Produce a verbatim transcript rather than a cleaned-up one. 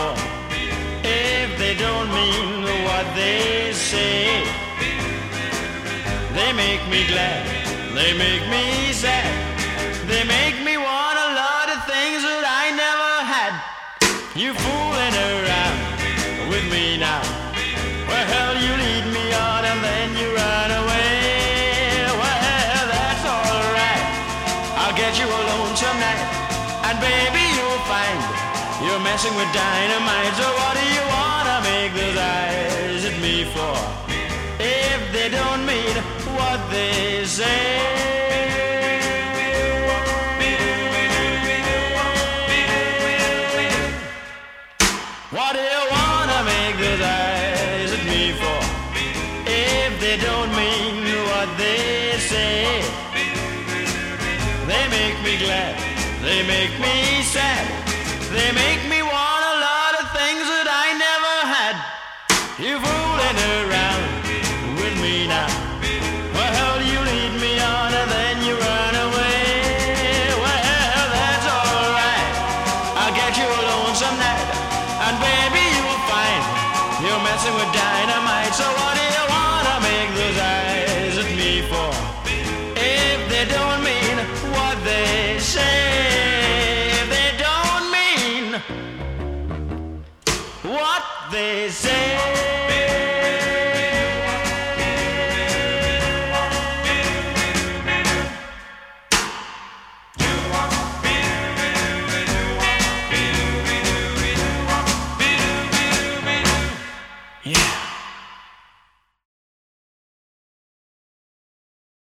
for if they don't mean what they say? They make me glad, they make me sad, they make me want a lot of things that I never had. You fooling around with me now. Well, hell, you lead me on and then you run away. Well, that's alright, I'll get you alone tonight, and baby, you'll find you're messing with dynamite. So what do you wanna make those eyes at me for if they don't mean what they say? What do you wanna make those eyes at me for if they don't mean what they say? They make me glad, they make me sad, they make me want a lot of things that I never had. You fooling around with me now. Well, hell, you lead me on and then you run away. Well, that's alright, I'll get you alone some night, and baby, you'll find you're messing with dynamite. So what do you wanna make those eyes at me for if they don't mean what they say? If they don't mean what they say.